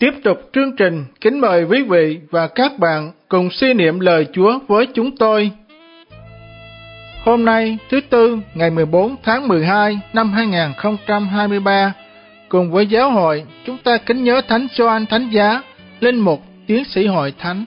Tiếp tục chương trình, kính mời quý vị và các bạn cùng suy niệm lời Chúa với chúng tôi. Hôm nay, thứ Tư, ngày 14 tháng 12 năm 2023, cùng với giáo hội, chúng ta kính nhớ Thánh Gioan Thánh Giá, linh mục, tiến sĩ hội thánh.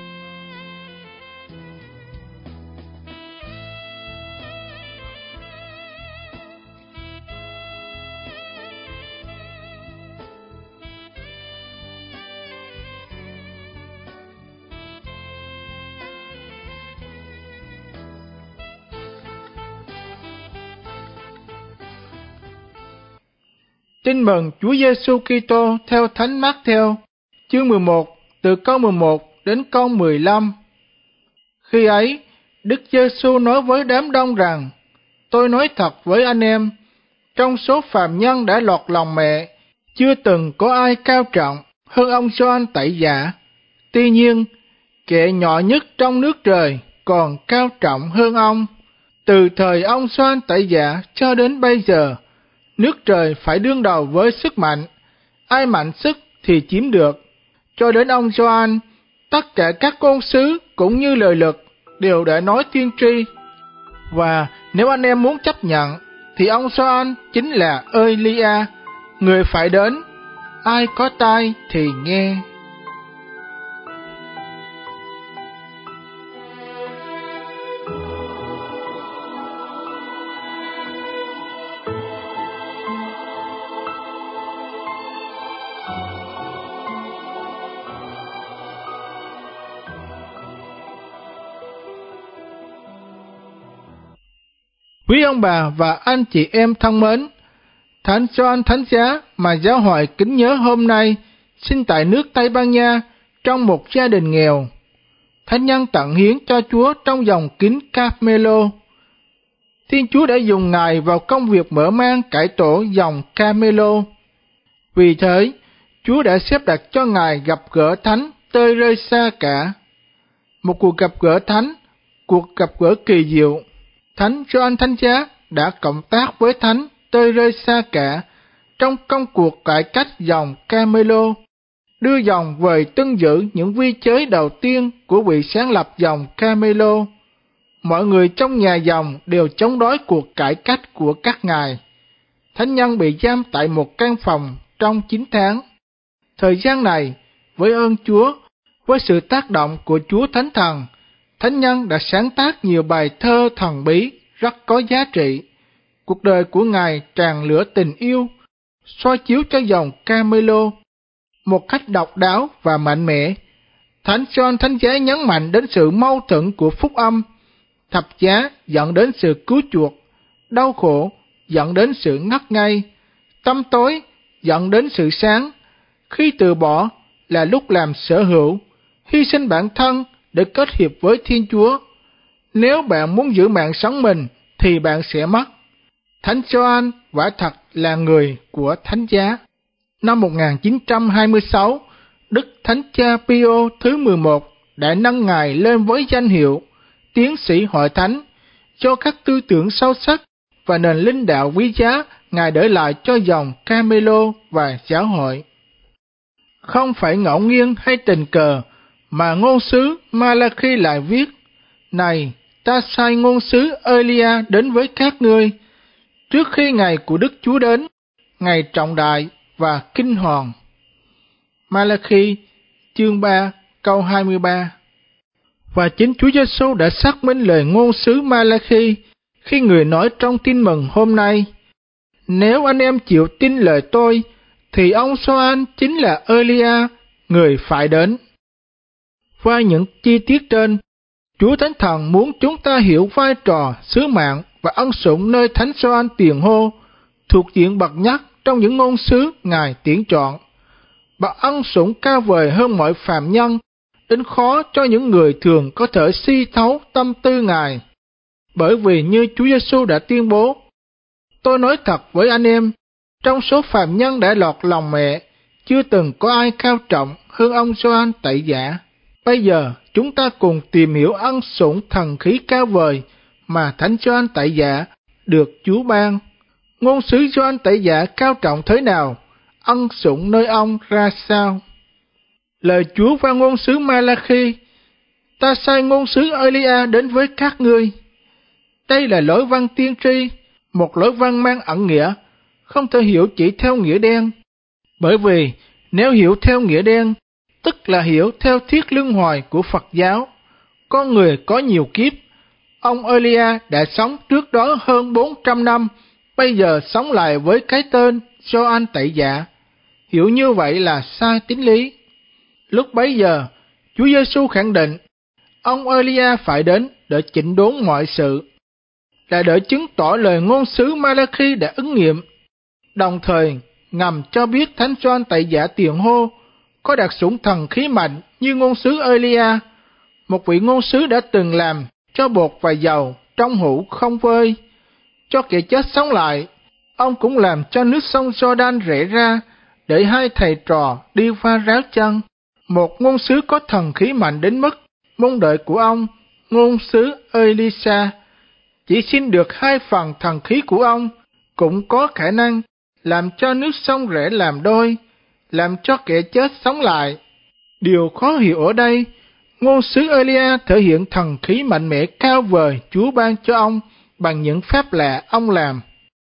Tin mừng Chúa Giêsu Kitô theo Thánh Mác-theo, chương 11, từ câu 11 đến câu 15. Khi ấy, Đức Giêsu nói với đám đông rằng: Tôi nói thật với anh em, trong số phàm nhân đã lọt lòng mẹ, chưa từng có ai cao trọng hơn ông Gioan Tẩy Giả. Tuy nhiên, kẻ nhỏ nhất trong nước trời còn cao trọng hơn ông. Từ thời ông Gioan Tẩy Giả cho đến bây giờ, nước trời phải đương đầu với sức mạnh, ai mạnh sức thì chiếm được. Cho đến ông Gioan, tất cả các ngôn sứ cũng như lời lực đều đã nói tiên tri. Và nếu anh em muốn chấp nhận, thì ông Gioan chính là Ê-li-a, người phải đến. Ai có tai thì nghe. Quý ông bà và anh chị em thân mến, Thánh Gioan Thánh Giá mà giáo hội kính nhớ hôm nay sinh tại nước Tây Ban Nha trong một gia đình nghèo. Thánh nhân tận hiến cho Chúa trong dòng kính Carmelo. Thiên Chúa đã dùng Ngài vào công việc mở mang cải tổ dòng Carmelo. Vì thế, Chúa đã xếp đặt cho Ngài gặp gỡ Thánh Teresa cả. Một cuộc gặp gỡ thánh, cuộc gặp gỡ kỳ diệu. Thánh Gioan Thánh Giá đã cộng tác với Thánh Teresa cả trong công cuộc cải cách dòng Carmelo, đưa dòng về tuân giữ những quy chế đầu tiên của vị sáng lập dòng Carmelo. Mọi người trong nhà dòng đều chống đối cuộc cải cách của các ngài. Thánh nhân bị giam tại một căn phòng trong 9 tháng. Thời gian này, với ơn Chúa, với sự tác động của Chúa Thánh Thần, Thánh nhân đã sáng tác nhiều bài thơ thần bí rất có giá trị. Cuộc đời của Ngài tràn lửa tình yêu, soi chiếu cho dòng Carmelo một cách độc đáo và mạnh mẽ. Thánh Gioan Thánh Giá nhấn mạnh đến sự mâu thuẫn của phúc âm. Thập giá dẫn đến sự cứu chuộc, đau khổ dẫn đến sự ngất ngây, tăm tối dẫn đến sự sáng. Khi từ bỏ là lúc làm sở hữu, hy sinh bản thân để kết hiệp với Thiên Chúa. Nếu bạn muốn giữ mạng sống mình thì bạn sẽ mất. Thánh Gioan quả thật là người của Thánh Giá. Năm 1926, Đức Thánh Cha Pio thứ 11 đã nâng Ngài lên với danh hiệu tiến sĩ hội thánh cho các tư tưởng sâu sắc và nền linh đạo quý giá Ngài để lại cho dòng Carmelo và giáo hội. Không phải ngẫu nhiên hay tình cờ mà ngôn sứ Malachi lại viết: Này, ta sai ngôn sứ Elia đến với các ngươi, trước khi ngày của Đức Chúa đến, ngày trọng đại và kinh hoàng. Malachi chương 3 câu 23. Và chính Chúa Giêsu đã xác minh lời ngôn sứ Malachi khi người nói trong tin mừng hôm nay: Nếu anh em chịu tin lời tôi, thì ông Gioan chính là Elia, người phải đến. Qua những chi tiết trên, Chúa Thánh Thần muốn chúng ta hiểu vai trò, sứ mạng và ân sủng nơi Thánh Gioan tiền hô, thuộc diện bậc nhất trong những ngôn sứ Ngài tuyển chọn. Bậc ân sủng cao vời hơn mọi phàm nhân, đến khó cho những người thường có thể suy thấu tâm tư Ngài. Bởi vì như Chúa Giêsu đã tuyên bố: Tôi nói thật với anh em, trong số phàm nhân đã lọt lòng mẹ, chưa từng có ai cao trọng hơn ông Gioan Tẩy Giả. Bây giờ chúng ta cùng tìm hiểu ân sủng thần khí cao vời mà Thánh Gioan Tẩy Giả được Chúa ban. Ngôn sứ Gioan Tẩy Giả cao trọng thế nào? Ân sủng nơi ông ra sao? Lời Chúa qua ngôn sứ Malachi: Ta sai ngôn sứ Elia đến với các ngươi. Đây là lối văn tiên tri, một lối văn mang ẩn nghĩa, không thể hiểu chỉ theo nghĩa đen. Bởi vì nếu hiểu theo nghĩa đen, tức là hiểu theo thuyết luân hồi của Phật giáo, con người có nhiều kiếp. Ông Elia đã sống trước đó hơn 400 năm, bây giờ sống lại với cái tên Gioan Tẩy Giả. Hiểu như vậy là sai tín lý. Lúc bấy giờ, Chúa Giêsu khẳng định, ông Elia phải đến để chỉnh đốn mọi sự, là để chứng tỏ lời ngôn sứ Malachi đã ứng nghiệm, đồng thời ngầm cho biết Thánh Gioan Tẩy Giả tiền hô có đặc sủng thần khí mạnh như ngôn sứ Elia, một vị ngôn sứ đã từng làm cho bột và dầu trong hũ không vơi, cho kẻ chết sống lại. Ông cũng làm cho nước sông Jordan rẽ ra để hai thầy trò đi qua ráo chân. Một ngôn sứ có thần khí mạnh đến mức mong đợi của ông, ngôn sứ Elisa, chỉ xin được 2 phần thần khí của ông, cũng có khả năng làm cho nước sông rẽ làm đôi, làm cho kẻ chết sống lại. Điều khó hiểu ở đây, ngôn sứ Elia thể hiện thần khí mạnh mẽ cao vời Chúa ban cho ông bằng những phép lạ ông làm.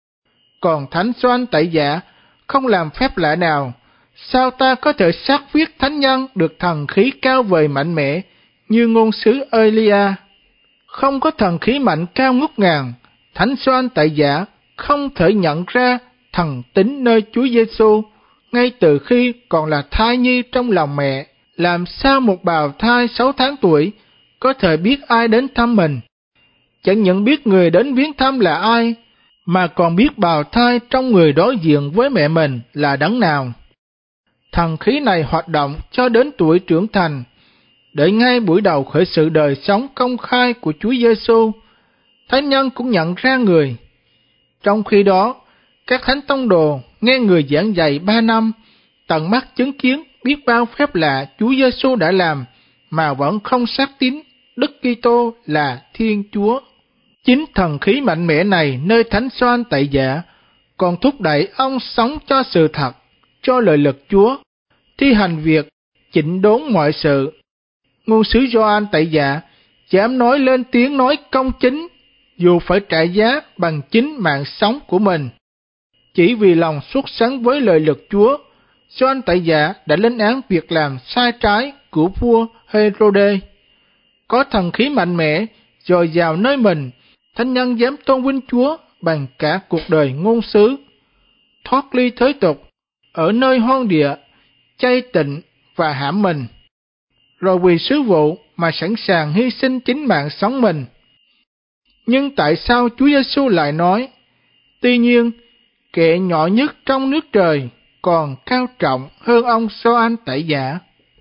Còn Thánh Gioan Tẩy Giả không làm phép lạ nào, sao ta có thể xác viết thánh nhân được thần khí cao vời mạnh mẽ như ngôn sứ Elia? Không có thần khí mạnh cao ngút ngàn, Thánh Gioan Tẩy Giả không thể nhận ra thần tính nơi Chúa Giêsu ngay từ khi còn là thai nhi trong lòng mẹ. Làm sao một bào thai 6 tháng tuổi có thể biết ai đến thăm mình? Chẳng những biết người đến viếng thăm là ai, mà còn biết bào thai trong người đối diện với mẹ mình là đấng nào. Thần khí này hoạt động cho đến tuổi trưởng thành, để ngay buổi đầu khởi sự đời sống công khai của Chúa Giêsu, thánh nhân cũng nhận ra người. Trong khi đó, các thánh tông đồ nghe người giảng dạy 3 năm, tận mắt chứng kiến biết bao phép lạ Chúa Giêsu đã làm, mà vẫn không xác tín Đức Kitô là Thiên Chúa. Chính thần khí mạnh mẽ này nơi Thánh Gioan Tẩy Giả còn thúc đẩy ông sống cho sự thật, cho lời lực Chúa, thi hành việc chỉnh đốn mọi sự. Ngôn sứ Gioan Tẩy Giả dám nói lên tiếng nói công chính, dù phải trả giá bằng chính mạng sống của mình. Chỉ vì lòng xuất sắng với lời lực Chúa, Gioan Tẩy Giả đã lên án việc làm sai trái của vua Herode. Có thần khí mạnh mẽ, dồi dào nơi mình, thánh nhân dám tôn vinh Chúa bằng cả cuộc đời ngôn sứ. Thoát ly thế tục, ở nơi hoang địa, chay tịnh và hãm mình, rồi vì sứ vụ mà sẵn sàng hy sinh chính mạng sống mình. Nhưng tại sao Chúa Giêsu lại nói, tuy nhiên, kẻ nhỏ nhất trong nước trời còn cao trọng hơn ông Gioan Tẩy Giả?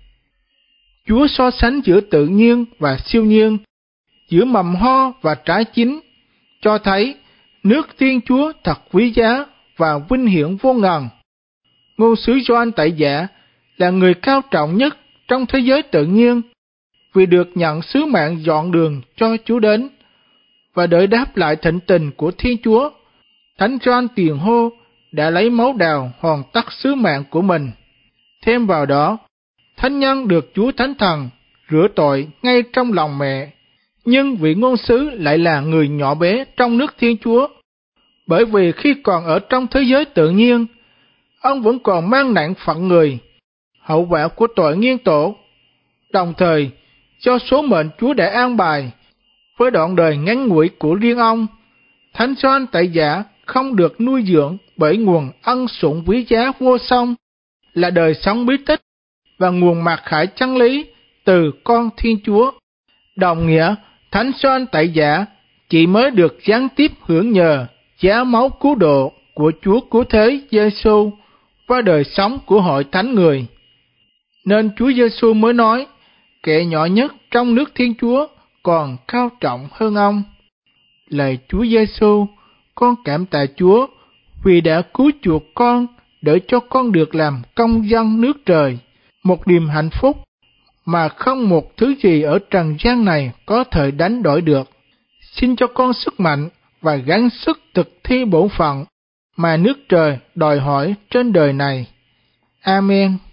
Chúa so sánh giữa tự nhiên và siêu nhiên, giữa mầm ho và trái chín, cho thấy nước Thiên Chúa thật quý giá và vinh hiển vô ngần. Ngôn sứ Gioan Tẩy Giả là người cao trọng nhất trong thế giới tự nhiên, vì được nhận sứ mạng dọn đường cho Chúa đến. Và để đáp lại thịnh tình của Thiên Chúa, Thánh Gioan tiền hô đã lấy máu đào hoàn tất sứ mạng của mình. Thêm vào đó, thánh nhân được Chúa Thánh Thần rửa tội ngay trong lòng mẹ, nhưng vị ngôn sứ lại là người nhỏ bé trong nước Thiên Chúa, bởi vì khi còn ở trong thế giới tự nhiên, ông vẫn còn mang nặng phận người, hậu quả của tội nghiêng tổ. Đồng thời, do số mệnh Chúa đã an bài, với đoạn đời ngắn ngủi của riêng ông, Thánh Gioan Tẩy Giả không được nuôi dưỡng bởi nguồn ân sủng quý giá vô song, là đời sống bí tích và nguồn mặc khải chân lý từ con Thiên Chúa. Đồng nghĩa, Thánh Gioan Tẩy Giả chỉ mới được gián tiếp hưởng nhờ giá máu cứu độ của Chúa cứu thế Giêsu và đời sống của hội thánh người. Nên Chúa Giêsu mới nói, kẻ nhỏ nhất trong nước Thiên Chúa còn cao trọng hơn ông. Lạy Chúa Giêsu, con cảm tạ Chúa vì đã cứu chuộc con để cho con được làm công dân nước trời, một niềm hạnh phúc mà không một thứ gì ở trần gian này có thể đánh đổi được. Xin cho con sức mạnh và gắng sức thực thi bổn phận mà nước trời đòi hỏi trên đời này. Amen.